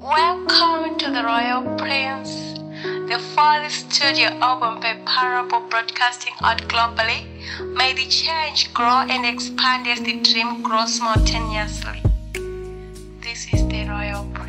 Welcome to the Royal Prince, the first studio album by Parable Broadcasting out globally. May the change grow and expand as the dream grows spontaneously. This is the Royal Prince.